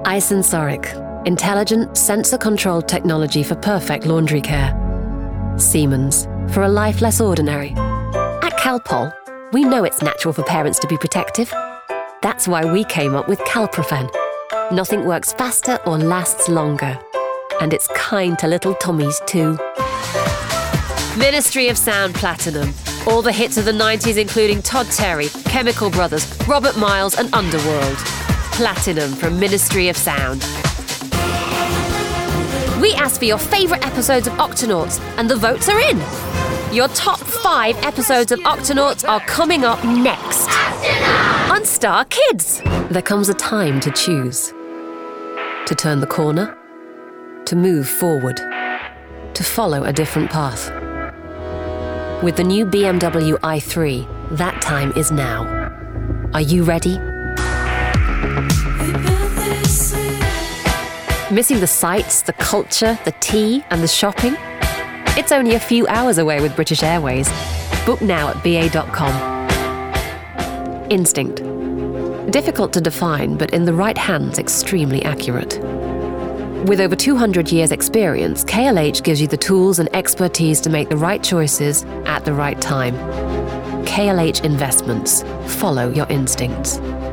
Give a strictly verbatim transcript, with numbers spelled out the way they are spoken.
iSensoric, intelligent, sensor-controlled technology for perfect laundry care. Siemens, for a life less ordinary. At Calpol, we know it's natural for parents to be protective. That's why we came up with Calprofen. Nothing works faster or lasts longer. And it's kind to little tummies too. Ministry of Sound Platinum. All the hits of the nineties, including Todd Terry, Chemical Brothers, Robert Miles and Underworld. Platinum from Ministry of Sound. We asked for your favourite episodes of Octonauts, and the votes are in. Your top five episodes of Octonauts are coming up next on Star Kids. There comes a time to choose. To turn the corner. To move forward. To follow a different path. With the new B M W i three, that time is now. Are you ready? Missing the sights, the culture, the tea, and the shopping? It's only a few hours away with British Airways. Book now at b a dot com. Instinct. Difficult to define, but in the right hands, extremely accurate. With over two hundred years' experience, K L H gives you the tools and expertise to make the right choices at the right time. K L H Investments. Follow your instincts.